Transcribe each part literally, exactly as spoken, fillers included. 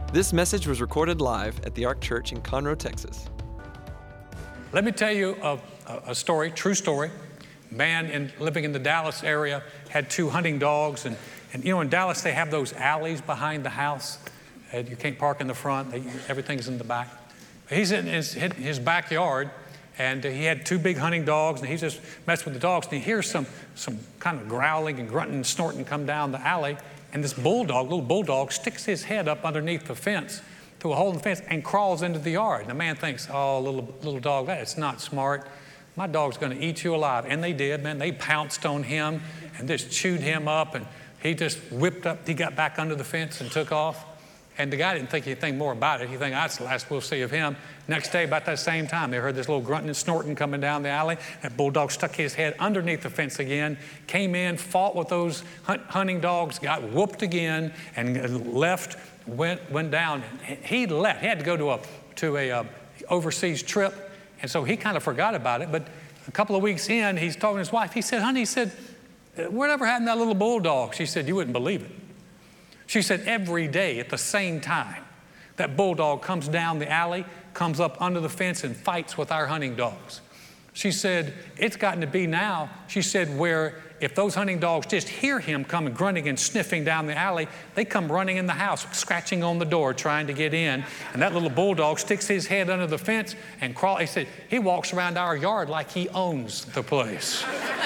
This message was recorded live at the Ark Church in Conroe, Texas. Let me tell you a, a story, true story. Man in, living in the Dallas area had two hunting dogs. And, and you know, in Dallas, they have those alleys behind the house. And you can't park in the front. They, everything's in the back. He's in his, his backyard, and he had two big hunting dogs, and he just messed with the dogs. And he hears some, some kind of growling and grunting and snorting come down the alley. And this bulldog, little bulldog, sticks his head up underneath the fence through a hole in the fence and crawls into the yard. And the man thinks, oh, little, little dog, that's not smart. My dog's going to eat you alive. And they did, man. They pounced on him and just chewed him up. And he just whipped up. He got back under the fence and took off. And the guy didn't think anything more about it. He think that's the last we'll see of him. Next day, about that same time, they heard this little grunting and snorting coming down the alley. That bulldog stuck his head underneath the fence again, came in, fought with those hunt, hunting dogs, got whooped again, and left, went went down. He left. He had to go to a to a uh, overseas trip, and so he kind of forgot about it. But a couple of weeks in, he's talking to his wife. He said, "Honey," he said, "whatever happened to that little bulldog?" She said, "You wouldn't believe it." She said, "Every day at the same time, that bulldog comes down the alley, comes up under the fence and fights with our hunting dogs." She said, "It's gotten to be now," she said, "where if those hunting dogs just hear him coming grunting and sniffing down the alley, they come running in the house, scratching on the door, trying to get in. And that little bulldog sticks his head under the fence and crawls." He said, "He walks around our yard like he owns the place."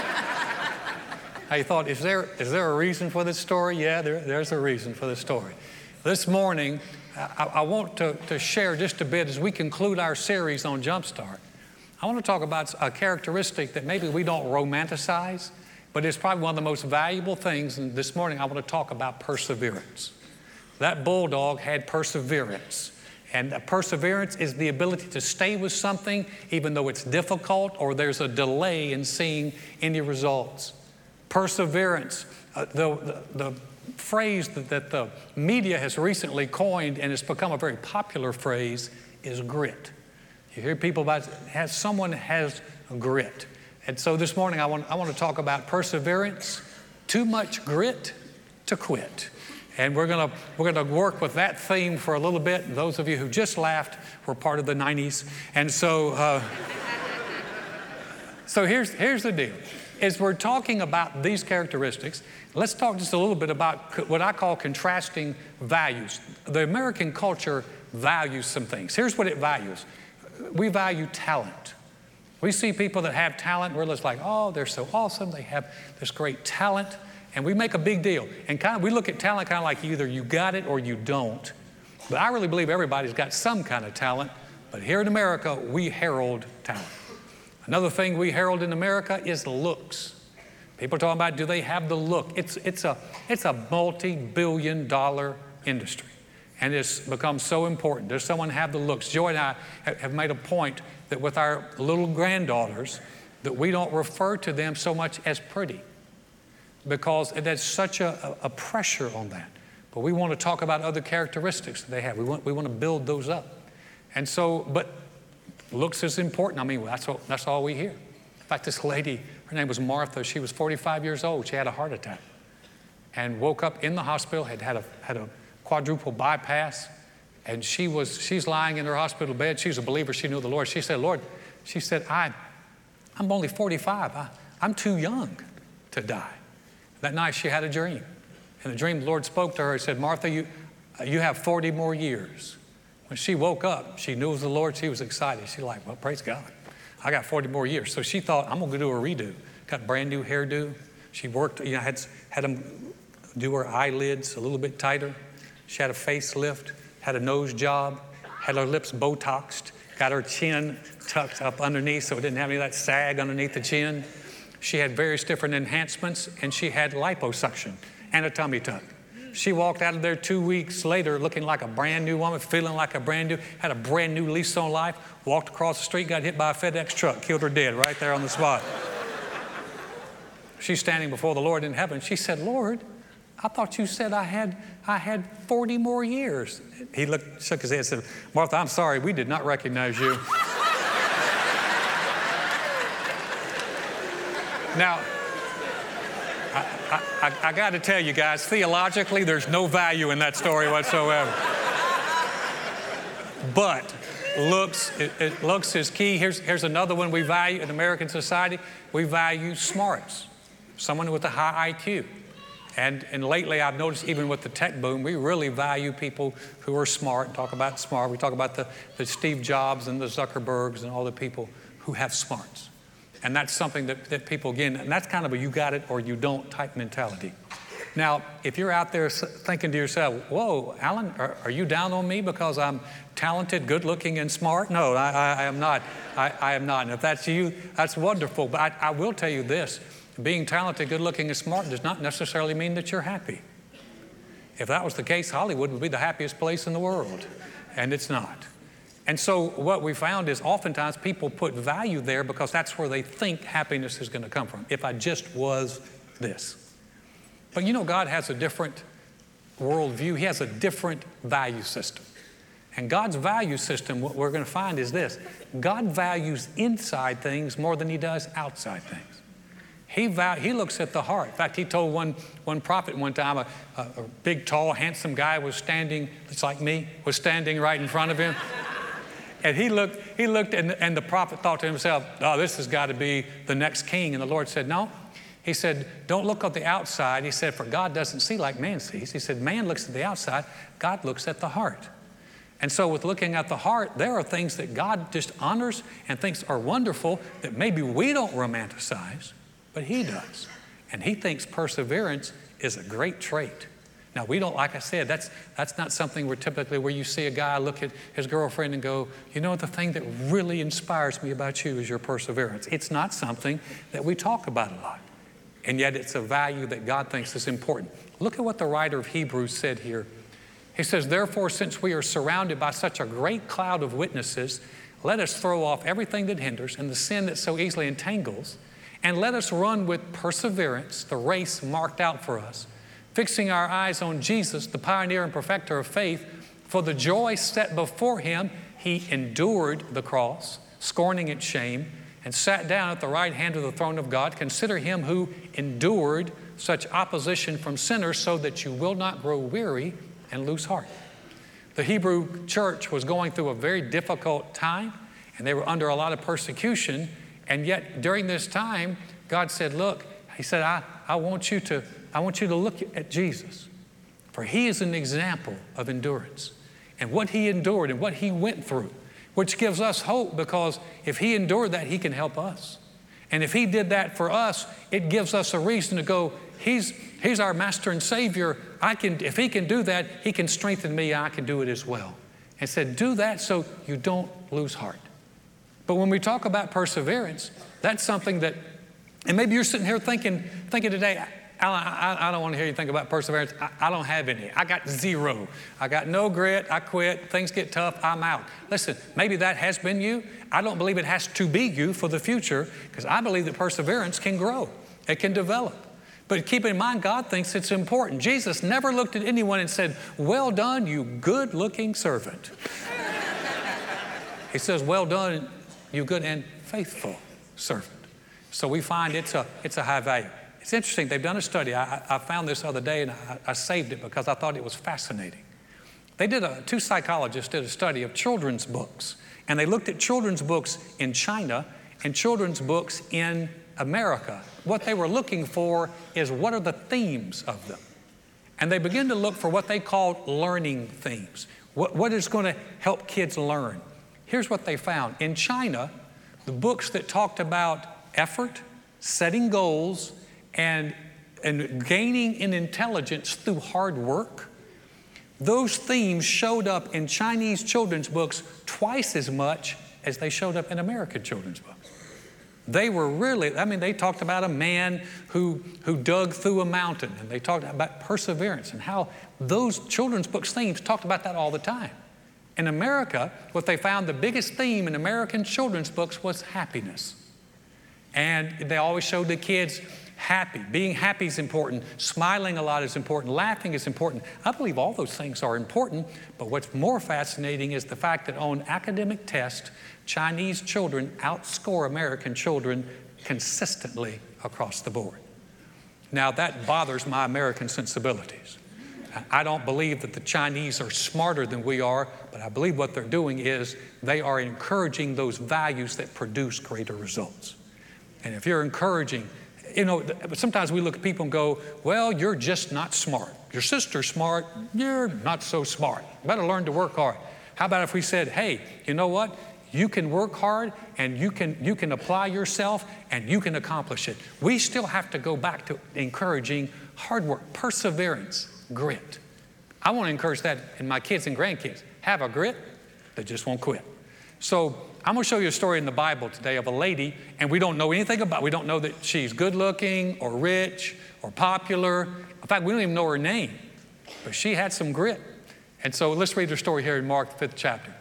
I thought, is there, is there a reason for this story? Yeah, there, there's a reason for this story. This morning, I, I want to, to share just a bit as we conclude our series on Jumpstart. I want to talk about a characteristic that maybe we don't romanticize, but it's probably one of the most valuable things. And this morning, I want to talk about perseverance. That bulldog had perseverance. And perseverance is the ability to stay with something even though it's difficult or there's a delay in seeing any results. Perseverance, uh, the, the, the phrase that, that the media has recently coined and it's become a very popular phrase is grit. You hear people about has someone has grit. And so this morning I want, I want to talk about perseverance, too much grit to quit. And we're going to we're going to work with that theme for a little bit. And those of you who just laughed were part of the nineties. And so, uh, so here's, here's the deal. As we're talking about these characteristics, let's talk just a little bit about what I call contrasting values. The American culture values some things. Here's what it values. We value talent. We see people that have talent, we're just like, oh, they're so awesome, they have this great talent, and we make a big deal. And kind of we look at talent kind of like either you got it or you don't. But I really believe everybody's got some kind of talent, but here in America, we herald talent. Another thing we herald in America is looks. People are talking about, do they have the look? It's, it's a, it's a multi-billion dollar industry, and it's become so important. Does someone have the looks? Joy and I have made a point that with our little granddaughters, that we don't refer to them so much as pretty because there's such a, a pressure on that. But we want to talk about other characteristics that they have. We want, we want to build those up. And so, but looks is important. I mean, that's all, that's all we hear. In fact, this lady, her name was Martha. She was forty-five years old. She had a heart attack and woke up in the hospital, had had a, had a quadruple bypass. And she was, she's lying in her hospital bed. She's a believer. She knew the Lord. She said, Lord, she said, I, I'm only forty-five. I, I'm too young to die. That night she had a dream. In the dream, the Lord spoke to her and said, Martha, you, you have forty more years. When she woke up, she knew it was the Lord. She was excited. She's like, well, praise God. I got forty more years. So she thought, I'm going to do a redo. Got a brand new hairdo. She worked, you know, had, had them do her eyelids a little bit tighter. She had a facelift, had a nose job, had her lips Botoxed, got her chin tucked up underneath so it didn't have any of that sag underneath the chin. She had various different enhancements, and she had liposuction and a tummy tuck. She walked out of there two weeks later looking like a brand new woman, feeling like a brand new, had a brand new lease on life, walked across the street, got hit by a FedEx truck, killed her dead right there on the spot. She's standing before the Lord in heaven. She said, Lord, I thought you said I had, I had forty more years. He looked, shook his head and said, Martha, I'm sorry, we did not recognize you. Now, I, I, I got to tell you guys, theologically, there's no value in that story whatsoever. But looks, it, it, looks is key. Here's, here's another one we value in American society. We value smarts, someone with a high I Q. And, and lately I've noticed even with the tech boom, we really value people who are smart, talk about smart. We talk about the, the Steve Jobs and the Zuckerbergs and all the people who have smarts. And that's something that, that people, again, and that's kind of a you got it or you don't type mentality. Now, if you're out there thinking to yourself, whoa, Alan, are, are you down on me because I'm talented, good looking, and smart? No, I, I, I am not. I, I am not. And if that's you, that's wonderful. But I, I will tell you this. Being talented, good looking, and smart does not necessarily mean that you're happy. If that was the case, Hollywood would be the happiest place in the world. And it's not. And so what we found is oftentimes people put value there because that's where they think happiness is going to come from. If I just was this. But you know, God has a different worldview. He has a different value system. And God's value system, what we're going to find is this. God values inside things more than he does outside things. He, val- he looks at the heart. In fact, he told one, one prophet one time, a, a, a big, tall, handsome guy was standing, it's like me, was standing right in front of him. And he looked, he looked and, and the prophet thought to himself, oh, this has got to be the next king. And the Lord said, no. He said, don't look at the outside. He said, for God doesn't see like man sees. He said, man looks at the outside, God looks at the heart. And so with looking at the heart, there are things that God just honors and thinks are wonderful that maybe we don't romanticize, but he does. And he thinks perseverance is a great trait. Now, we don't, like I said, that's, that's not something where typically where you see a guy look at his girlfriend and go, you know, the thing that really inspires me about you is your perseverance. It's not something that we talk about a lot. And yet it's a value that God thinks is important. Look at what the writer of Hebrews said here. He says, therefore, since we are surrounded by such a great cloud of witnesses, let us throw off everything that hinders and the sin that so easily entangles, and let us run with perseverance the race marked out for us, fixing our eyes on Jesus, the pioneer and perfecter of faith. For the joy set before him, he endured the cross, scorning its shame, and sat down at the right hand of the throne of God. Consider him who endured such opposition from sinners so that you will not grow weary and lose heart. The Hebrew church was going through a very difficult time, and they were under a lot of persecution. And yet during this time, God said, look, he said, I, I want you to, I want you to look at Jesus, for he is an example of endurance and what he endured and what he went through, which gives us hope because if he endured that, he can help us. And if he did that for us, it gives us a reason to go, he's, he's our master and savior. I can, if he can do that, he can strengthen me. I can do it as well. And said, do that so you don't lose heart. But when we talk about perseverance, that's something that, and maybe you're sitting here thinking, thinking today, Alan, I, I don't want to hear you think about perseverance. I, I don't have any. I got zero. I got no grit. I quit. Things get tough. I'm out. Listen, maybe that has been you. I don't believe it has to be you for the future because I believe that perseverance can grow. It can develop. But keep in mind, God thinks it's important. Jesus never looked at anyone and said, well done, you good-looking servant. He says, well done, you good and faithful servant. So we find it's a, it's a high value. It's interesting, they've done a study. I, I found this other day and I, I saved it because I thought it was fascinating. They did a, two psychologists did a study of children's books. And they looked at children's books in China and children's books in America. What they were looking for is what are the themes of them? And they began to look for what they called learning themes. What, what is going to help kids learn? Here's what they found. In China, the books that talked about effort, setting goals, and, and gaining in intelligence through hard work, those themes showed up in Chinese children's books twice as much as they showed up in American children's books. They were really, I mean, they talked about a man who, who dug through a mountain, and they talked about perseverance and how those children's books themes talked about that all the time. In America, what they found the biggest theme in American children's books was happiness. And they always showed the kids happy. Being happy is important. Smiling a lot is important. Laughing is important. I believe all those things are important, but what's more fascinating is the fact that on academic tests, Chinese children outscore American children consistently across the board. Now that bothers my American sensibilities I don't believe that the Chinese are smarter than we are, but I believe what they're doing is they are encouraging those values that produce greater results. And if you're encouraging, you know, sometimes we look at people and go, well, you're just not smart. Your sister's smart, you're not so smart. You better learn to work hard. How about if we said, hey, you know what? You can work hard and you can, you can apply yourself and you can accomplish it. We still have to go back to encouraging hard work, perseverance, grit. I want to encourage that in my kids and grandkids. Have a grit that just won't quit. So I'm going to show you a story in the Bible today of a lady, and we don't know anything about, we don't know that she's good looking or rich or popular. In fact, we don't even know her name, but she had some grit. And so let's read her story here in Mark, the fifth chapter.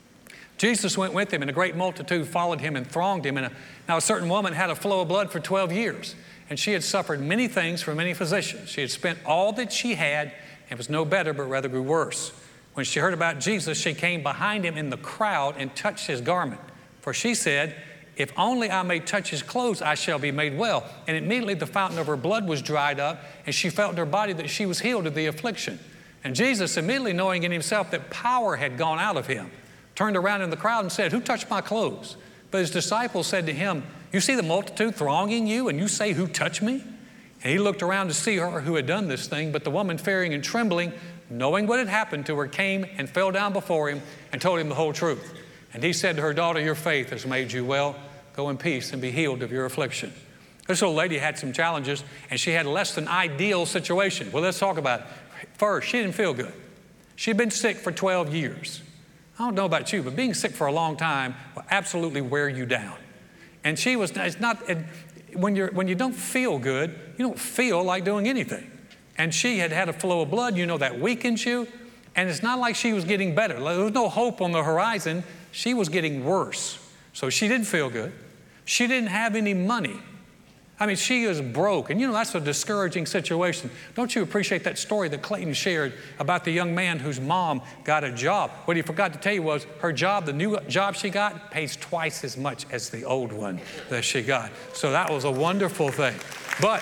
Jesus went with him, and a great multitude followed him and thronged him. And a, now a certain woman had a flow of blood for twelve years, and she had suffered many things from many physicians. She had spent all that she had and was no better, but rather grew worse. When she heard about Jesus, she came behind him in the crowd and touched his garment. For she said, if only I may touch his clothes, I shall be made well. And immediately the fountain of her blood was dried up, and she felt in her body that she was healed of the affliction. And Jesus, immediately knowing in himself that power had gone out of him, turned around in the crowd and said, who touched my clothes? But his disciples said to him, you see the multitude thronging you, and you say, who touched me? And he looked around to see her who had done this thing, but the woman, fearing and trembling, knowing what had happened to her, came and fell down before him and told him the whole truth. And he said to her, daughter, your faith has made you well. Go in peace and be healed of your affliction. This old lady had some challenges, and she had a less than ideal situation. Well, let's talk about it. First, she didn't feel good. She'd been sick for twelve years. I don't know about you, but being sick for a long time will absolutely wear you down. And she was, it's not, it, when, you're, when you don't feel good, you don't feel like doing anything. And she had had a flow of blood, you know, that weakens you. And it's not like she was getting better. There was no hope on the horizon. She was getting worse. So she didn't feel good. She didn't have any money. I mean, she is broke. And you know, that's a discouraging situation. Don't you appreciate that story that Clayton shared about the young man whose mom got a job? What he forgot to tell you was her job, the new job she got, pays twice as much as the old one that she got. So that was a wonderful thing. But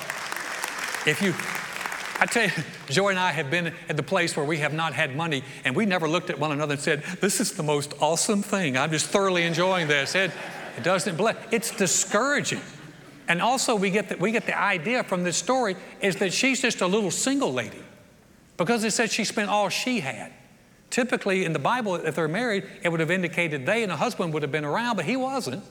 if you, I tell you, Joy and I have been at the place where we have not had money, and we never looked at one another and said, this is the most awesome thing. I'm just thoroughly enjoying this. It, it doesn't bless. It's discouraging. And also we get, the, we get the idea from this story is that she's just a little single lady, because it said she spent all she had. Typically in the Bible, if they're married, it would have indicated they and a husband would have been around, but he wasn't.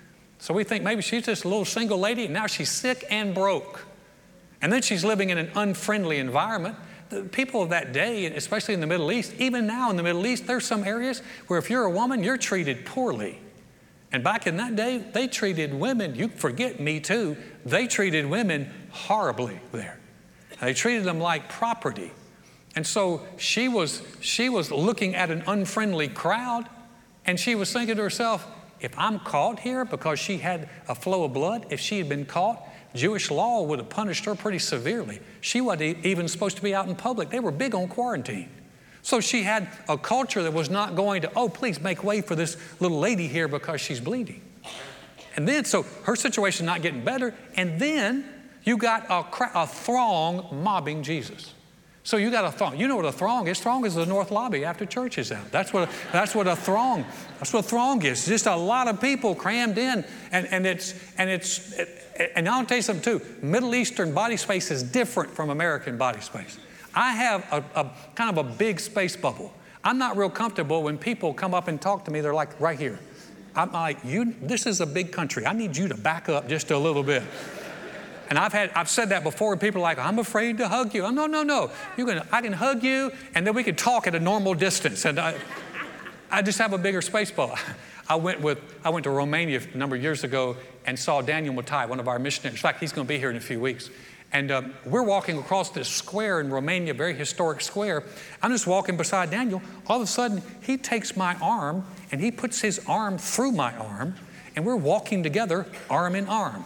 So we think maybe she's just a little single lady, and now she's sick and broke. And then she's living in an unfriendly environment. The people of that day, especially in the Middle East, even now in the Middle East, there's some areas where if you're a woman, you're treated poorly. And back in that day, they treated women, you forget Me Too, they treated women horribly there. They treated them like property. And so she was, she was looking at an unfriendly crowd, and she was thinking to herself, if I'm caught here because she had a flow of blood, if she had been caught, Jewish law would have punished her pretty severely. She wasn't even supposed to be out in public. They were big on quarantine. So she had a culture that was not going to, oh, please make way for this little lady here because she's bleeding. And then, so her situation not getting better, and then you got a, a throng mobbing Jesus. So you got a throng. You know what a throng is? Throng is the North Lobby after church is out. That's what, that's what a throng, that's what a throng is. Just a lot of people crammed in, and, and it's, and it's, and I'll tell you something too, Middle Eastern body space is different from American body space. I have a, a kind of a big space bubble. I'm not real comfortable when people come up and talk to me. They're like right here. I'm like, you, this is a big country. I need you to back up just a little bit. And I've had, I've said that before, and people are like, I'm afraid to hug you. Oh, no, no, no. You can, I can hug you, and then we can talk at a normal distance. And I, I just have a bigger space bubble. I went with, I went to Romania a number of years ago and saw Daniel Mutai, one of our missionaries. In fact, he's going to be here in a few weeks. And um, we're walking across this square in Romania, very historic square. I'm just walking beside Daniel. All of a sudden, he takes my arm, and he puts his arm through my arm, and we're walking together, arm in arm.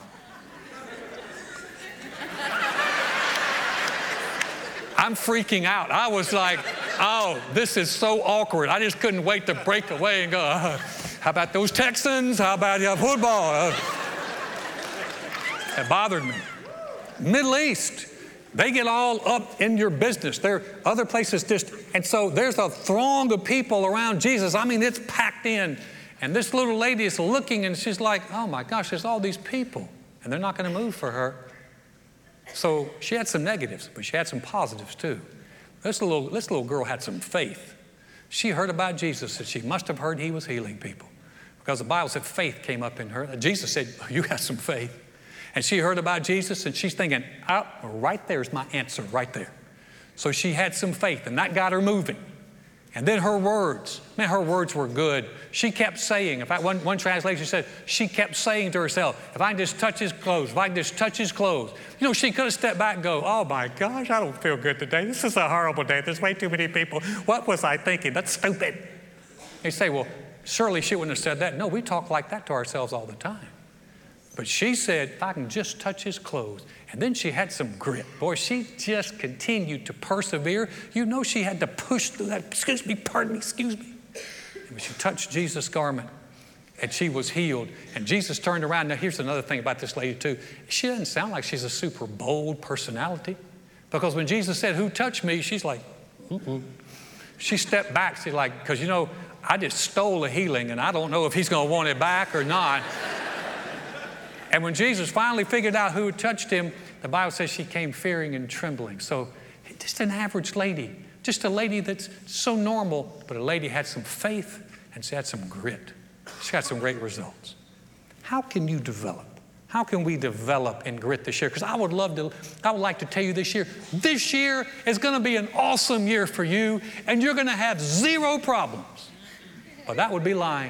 I'm freaking out. I was like, oh, this is so awkward. I just couldn't wait to break away and go, uh, how about those Texans? How about your football? Uh, it bothered me. Middle East, They get all up in your business. There are other places just, and so there's a throng of people around Jesus. I mean, it's packed in. And this little lady is looking and she's like, oh my gosh, there's all these people. And they're not going to move for her. So she had some negatives, but she had some positives too. This little, this little girl had some faith. She heard about Jesus, and she must have heard he was healing people. Because the Bible said faith came up in her. Jesus said, oh, you got some faith. And she heard about Jesus, and she's thinking, oh, right there's my answer, right there. So she had some faith, and that got her moving. And then her words, man, her words were good. She kept saying, in fact, one, one translation said, she kept saying to herself, if I can just touch his clothes, if I can just touch his clothes. You know, she could have stepped back and go, oh my gosh, I don't feel good today. This is a horrible day. There's way too many people. What was I thinking? That's stupid. They say, well, surely she wouldn't have said that. No, we talk like that to ourselves all the time. But she said, if I can just touch his clothes. And then she had some grit. Boy, she just continued to persevere. You know she had to push through that. Excuse me, pardon me, excuse me. And she touched Jesus' garment, and she was healed. And Jesus turned around. Now, here's another thing about this lady, too. She doesn't sound like she's a super bold personality. Because when Jesus said, who touched me? She's like, ooh-ooh. She stepped back. She's like, because, you know, I just stole a healing, and I don't know if he's going to want it back or not. And when Jesus finally figured out who had touched him, the Bible says she came fearing and trembling. So just an average lady, just a lady that's so normal, but a lady had some faith and she had some grit. She got some great results. How can you develop? How can we develop in grit this year? Because I would love to, I would like to tell you this year, this year is going to be an awesome year for you, and you're going to have zero problems. Well, that would be lying.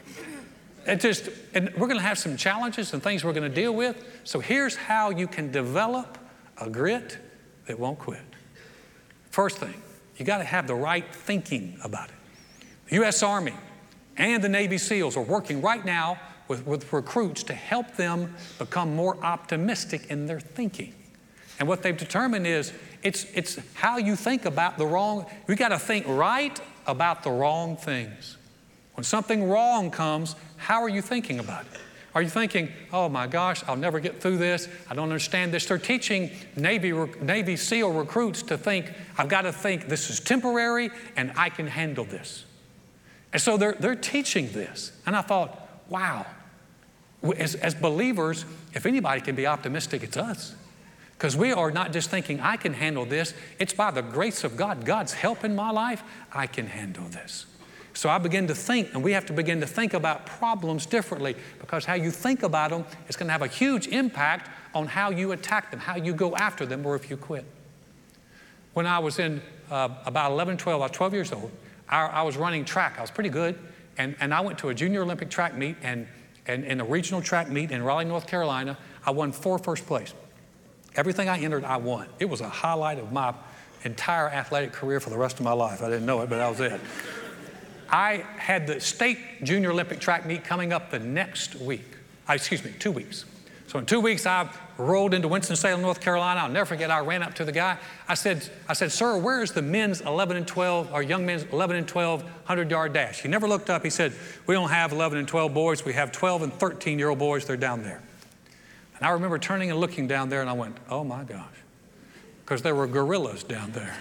It just, and we're going to have some challenges and things we're going to deal with. So here's how you can develop a grit that won't quit. First thing, you got to have the right thinking about it. The U S Army and the Navy SEALs are working right now with, with recruits to help them become more optimistic in their thinking. And what they've determined is it's, it's how you think about the wrong, we got to think right about the wrong things. When something wrong comes, how are you thinking about it? Are you thinking, oh my gosh, I'll never get through this. I don't understand this. They're teaching Navy, Navy SEAL recruits to think, I've got to think this is temporary and I can handle this. And so they're, they're teaching this. And I thought, wow, as, as believers, if anybody can be optimistic, it's us. Because we are not just thinking, I can handle this. It's by the grace of God, God's help in my life, I can handle this. So I begin to think, and we have to begin to think about problems differently, because how you think about them is going to have a huge impact on how you attack them, how you go after them, or if you quit. When I was in uh, about eleven, twelve, I was twelve years old, I, I was running track. I was pretty good, and, and I went to a junior Olympic track meet, and, and in a regional track meet in Raleigh, North Carolina, I won four first place. Everything I entered, I won. It was a highlight of my entire athletic career for the rest of my life. I didn't know it, but that was it. I had the state junior Olympic track meet coming up the next week. Uh, excuse me, two weeks. So in two weeks, I rolled into Winston-Salem, North Carolina. I'll never forget, I ran up to the guy. I said, I said, sir, where's the men's eleven and twelve, or young men's eleven and twelve hundred-yard dash? He never looked up. He said, we don't have eleven and twelve boys. We have twelve and thirteen-year-old boys. They're down there. And I remember turning and looking down there, and I went, oh, my gosh, because there were gorillas down there.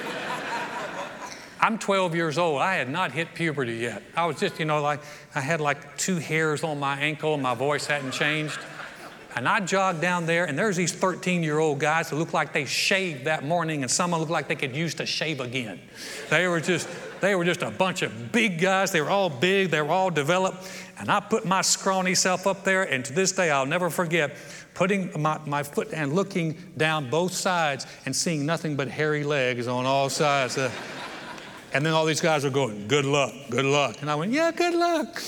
I'm twelve years old. I had not hit puberty yet. I was just, you know, like, I had like two hairs on my ankle, and my voice hadn't changed. And I jogged down there, and there's these thirteen-year-old guys that looked like they shaved that morning, and some of them looked like they could use to shave again. They were just, they were just a bunch of big guys. They were all big. They were all developed. And I put my scrawny self up there, and to this day, I'll never forget putting my, my foot and looking down both sides and seeing nothing but hairy legs on all sides. Uh, And then all these guys are going, good luck, good luck. And I went, yeah, good luck.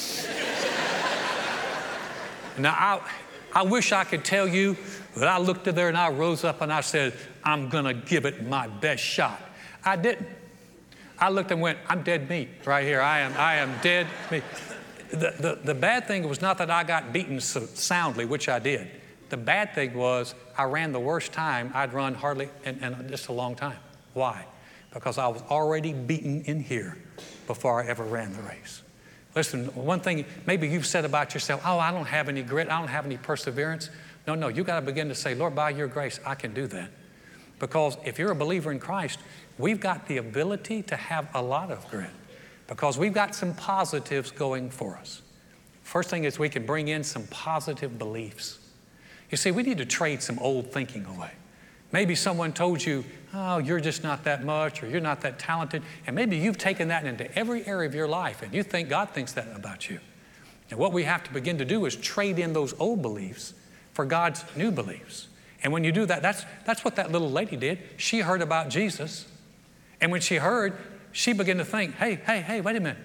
Now, I, I wish I could tell you that I looked at there and I rose up and I said, I'm going to give it my best shot. I didn't. I looked and went, I'm dead meat right here. I am, I am dead meat. The, the, the bad thing was not that I got beaten so soundly, which I did. The bad thing was I ran the worst time I'd run hardly in, in just a long time. Why? Because I was already beaten in here before I ever ran the race. Listen, one thing maybe you've said about yourself, oh, I don't have any grit, I don't have any perseverance. No, no, you got to begin to say, Lord, by your grace, I can do that. Because if you're a believer in Christ, we've got the ability to have a lot of grit because we've got some positives going for us. First thing is we can bring in some positive beliefs. You see, we need to trade some old thinking away. Maybe someone told you, oh, you're just not that much, or you're not that talented, and maybe you've taken that into every area of your life, and you think God thinks that about you. And what we have to begin to do is trade in those old beliefs for God's new beliefs. And when you do that, that's, that's what that little lady did. She heard about Jesus, and when she heard, she began to think, hey, hey, hey, wait a minute.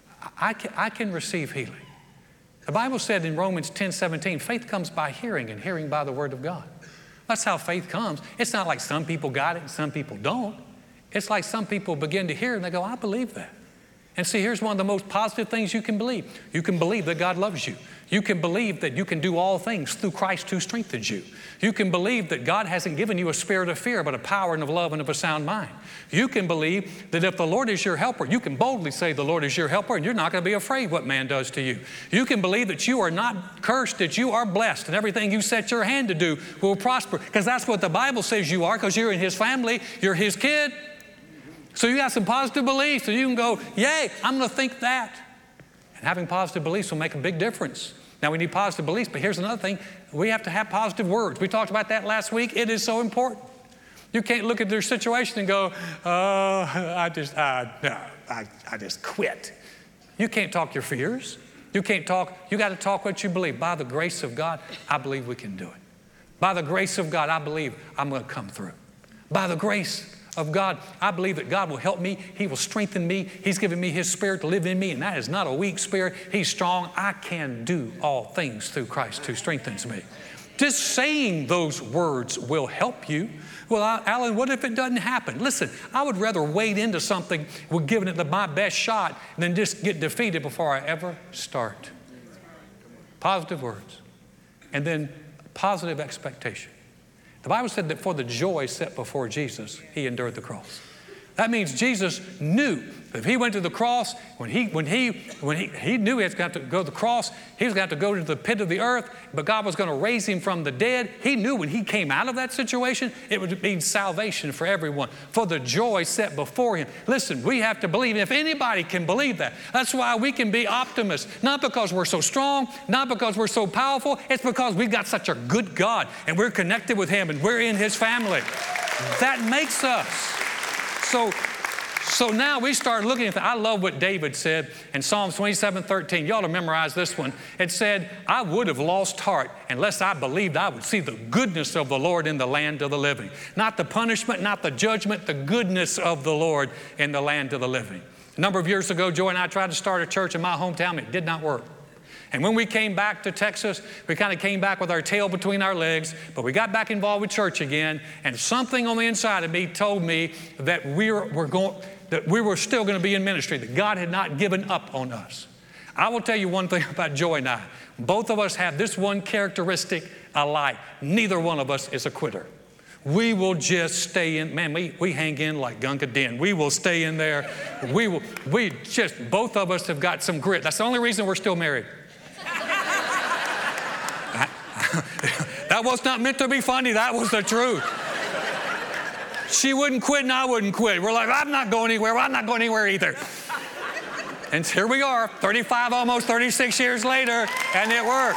I can, I can receive healing. The Bible said in Romans ten seventeen, faith comes by hearing, and hearing by the Word of God. That's how faith comes. It's not like some people got it and some people don't. It's like some people begin to hear and they go, I believe that. And see, here's one of the most positive things you can believe. You can believe that God loves you. You can believe that you can do all things through Christ who strengthens you. You can believe that God hasn't given you a spirit of fear, but a power and of love and of a sound mind. You can believe that if the Lord is your helper, you can boldly say the Lord is your helper, and you're not going to be afraid what man does to you. You can believe that you are not cursed, that you are blessed, and everything you set your hand to do will prosper, because that's what the Bible says you are, because you're in His family, you're His kid. So you got some positive beliefs, and you can go, yay, I'm going to think that. And having positive beliefs will make a big difference. Now, we need positive beliefs, but here's another thing. We have to have positive words. We talked about that last week. It is so important. You can't look at their situation and go, oh, I just, I, no, I, I just quit. You can't talk your fears. You can't talk, you got to talk what you believe. By the grace of God, I believe we can do it. By the grace of God, I believe I'm going to come through. By the grace of God, I believe that God will help me. He will strengthen me. He's given me His Spirit to live in me, and that is not a weak spirit. He's strong. I can do all things through Christ who strengthens me. Just saying those words will help you. Well, Alan, what if it doesn't happen? Listen, I would rather wade into something with giving it the, my best shot than just get defeated before I ever start. Positive words. And then positive expectation. The Bible said that for the joy set before Jesus, He endured the cross. That means Jesus knew if He went to the cross, when he, when he, when he, he knew He was going to have to go to the cross, He was going to have to go to the pit of the earth, but God was going to raise Him from the dead. He knew when He came out of that situation, it would mean salvation for everyone, for the joy set before Him. Listen, we have to believe, if anybody can believe that, that's why we can be optimists, not because we're so strong, not because we're so powerful, it's because we've got such a good God, and we're connected with Him, and we're in His family. That makes us. So, so now we start looking at that. I love what David said in Psalms twenty-seven thirteen. You ought to memorize this one. It said, I would have lost heart unless I believed I would see the goodness of the Lord in the land of the living. Not the punishment, not the judgment, the goodness of the Lord in the land of the living. A number of years ago, Joy and I tried to start a church in my hometown. It did not work. And when we came back to Texas, we kind of came back with our tail between our legs, but we got back involved with church again, and something on the inside of me told me that we were, were going, that we were still going to be in ministry, that God had not given up on us. I will tell you one thing about Joy and I. Both of us have this one characteristic alike. Neither one of us is a quitter. We will just stay in. Man, we, we hang in like Gunga Din. We will stay in there. We will. We just, both of us have got some grit. That's the only reason we're still married. That was not meant to be funny. That was the truth. She wouldn't quit and I wouldn't quit. We're like, I'm not going anywhere. Well, I'm not going anywhere either. And here we are, thirty-five, almost thirty-six years later, and it works.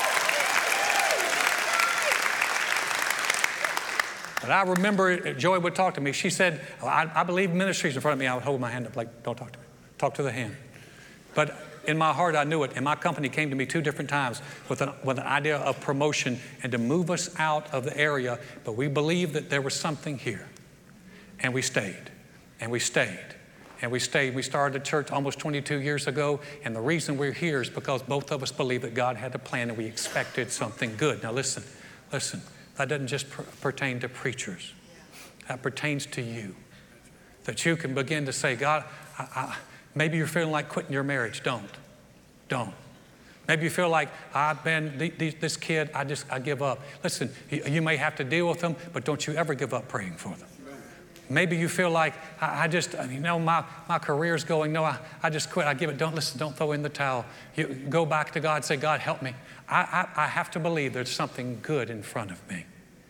But I remember Joy would talk to me. She said, oh, I, I believe ministries in front of me. I would hold my hand up like, don't talk to me. Talk to the hand. But in my heart, I knew it. And my company came to me two different times with an, with an idea of promotion and to move us out of the area. But we believed that there was something here. And we stayed. And we stayed. And we stayed. We started a church almost twenty-two years ago. And the reason we're here is because both of us believed that God had a plan and we expected something good. Now listen, listen. That doesn't just per- pertain to preachers. That pertains to you. That you can begin to say, God, I, I, maybe you're feeling like quitting your marriage. Don't. Don't. Maybe you feel like, I've been, this kid, I just, I give up. Listen, you, you may have to deal with them, but don't you ever give up praying for them. Maybe you feel like, I, I just, you know, my, my career's going, no, I, I just quit. I give it. Don't listen, don't throw in the towel. You go back to God, say, God, help me. I, I, I have to believe there's something good in front of me.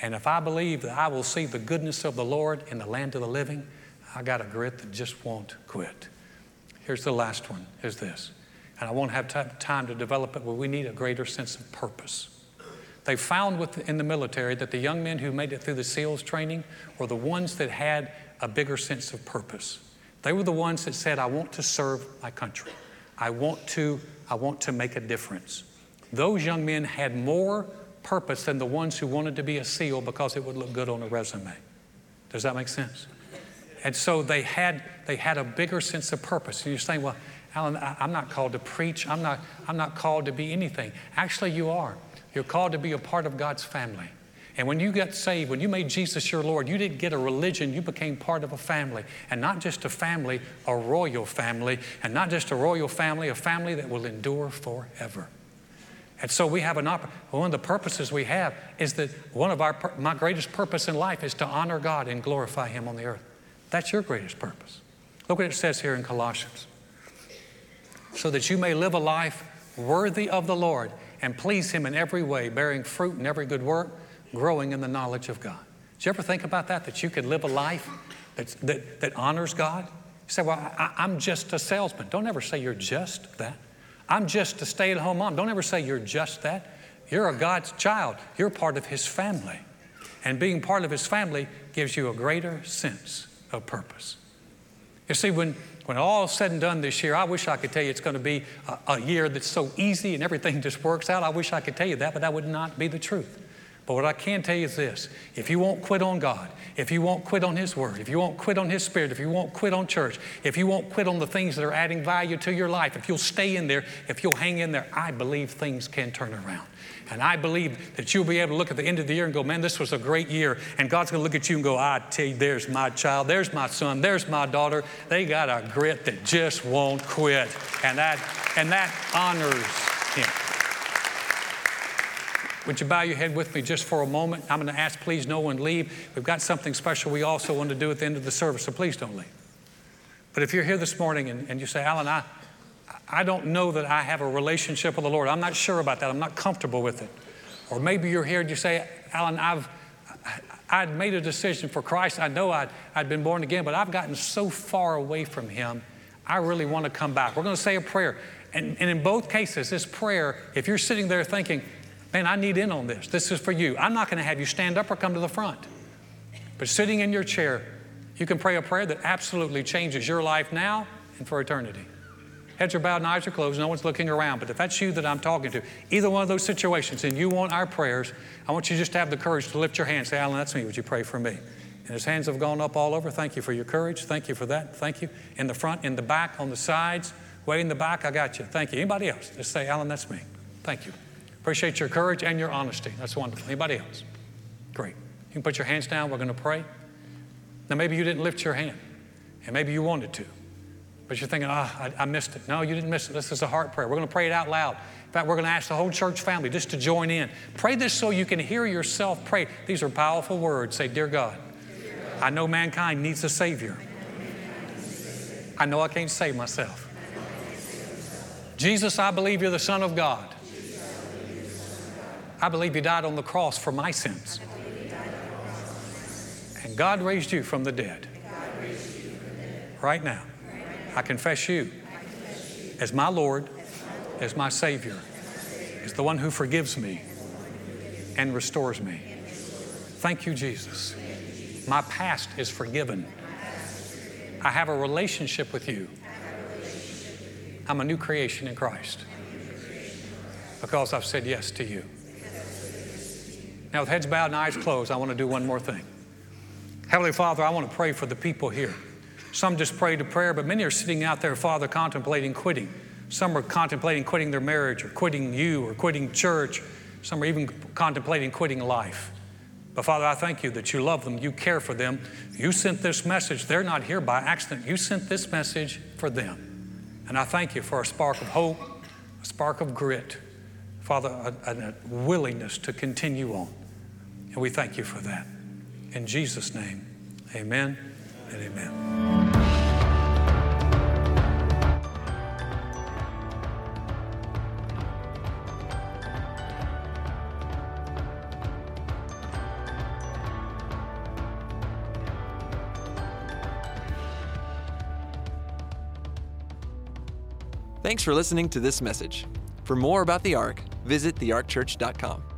And if I believe that I will see the goodness of the Lord in the land of the living, I got a grit that just won't quit. Here's the last one, is this. And I won't have t- time to develop it, but we need a greater sense of purpose. They found with, in the military that the young men who made it through the SEALs training were the ones that had a bigger sense of purpose. They were the ones that said, I want to serve my country. I want to, I want to make a difference. Those young men had more purpose than the ones who wanted to be a SEAL because it would look good on a resume. Does that make sense? And so they had, they had a bigger sense of purpose. And you're saying, well, Alan, I'm not called to preach. I'm not, I'm not called to be anything. Actually, you are. You're called to be a part of God's family. And when you got saved, when you made Jesus your Lord, you didn't get a religion, you became part of a family. And not just a family, a royal family. And not just a royal family, a family that will endure forever. And so we have an opportunity. One of the purposes we have is that one of our, my greatest purpose in life is to honor God and glorify Him on the earth. That's your greatest purpose. Look what it says here in Colossians. So that you may live a life worthy of the Lord and please Him in every way, bearing fruit in every good work, growing in the knowledge of God. Did you ever think about that, that you could live a life that's, that, that honors God? You say, well, I, I'm just a salesman. Don't ever say you're just that. I'm just a stay-at-home mom. Don't ever say you're just that. You're a God's child. You're part of His family. And being part of His family gives you a greater sense of purpose. You see, when, when all is said and done this year, I wish I could tell you it's going to be a, a year that's so easy and everything just works out. I wish I could tell you that, but that would not be the truth. But what I can tell you is this. If you won't quit on God, if you won't quit on His Word, if you won't quit on His Spirit, if you won't quit on church, if you won't quit on the things that are adding value to your life, if you'll stay in there, if you'll hang in there, I believe things can turn around. And I believe that you'll be able to look at the end of the year and go, man, this was a great year. And God's going to look at you and go, I tell you, there's my child, there's my son, there's my daughter. They got a grit that just won't quit. And that, and that honors Him. Would you bow your head with me just for a moment? I'm going to ask, please, no one leave. We've got something special we also want to do at the end of the service, so please don't leave. But if you're here this morning and, and you say, Alan, I, I don't know that I have a relationship with the Lord. I'm not sure about that. I'm not comfortable with it. Or maybe you're here and you say, Alan, I've I'd made a decision for Christ. I know I'd, I'd been born again, but I've gotten so far away from Him. I really want to come back. We're going to say a prayer. And, and in both cases, this prayer, if you're sitting there thinking, man, I need in on this. This is for you. I'm not going to have you stand up or come to the front. But sitting in your chair, you can pray a prayer that absolutely changes your life now and for eternity. Heads are bowed and eyes are closed. No one's looking around. But if that's you that I'm talking to, either one of those situations, and you want our prayers, I want you just to have the courage to lift your hand and say, Alan, that's me. Would you pray for me? And his hands have gone up all over. Thank you for your courage. Thank you for that. Thank you. In the front, in the back, on the sides, way in the back, I got you. Thank you. Anybody else? Just say, Alan, that's me. Thank you. Appreciate your courage and your honesty. That's wonderful. Anybody else? Great. You can put your hands down. We're going to pray. Now, maybe you didn't lift your hand, and maybe you wanted to, but you're thinking, ah, oh, I, I missed it. No, you didn't miss it. This is a heart prayer. We're going to pray it out loud. In fact, we're going to ask the whole church family just to join in. Pray this so you can hear yourself pray. These are powerful words. Say, Dear God, I know mankind needs a Savior. I know I can't save myself. Jesus, I believe you're the Son of God. I believe you died on the cross for my sins. And God raised you from the dead. Right now, I confess you as my Lord, as my Savior, as the one who forgives me and restores me. Thank you, Jesus. My past is forgiven. I have a relationship with you. I'm a new creation in Christ because I've said yes to you. Now, with heads bowed and eyes closed, I want to do one more thing. Heavenly Father, I want to pray for the people here. Some just prayed a prayer, but many are sitting out there, Father, contemplating quitting. Some are contemplating quitting their marriage or quitting you or quitting church. Some are even contemplating quitting life. But Father, I thank you that you love them, you care for them. You sent this message. They're not here by accident. You sent this message for them. And I thank you for a spark of hope, a spark of grit, Father, a, a willingness to continue on. And we thank you for that. In Jesus' name, amen and amen. Thanks for listening to this message. For more about the Ark, visit the ark church dot com.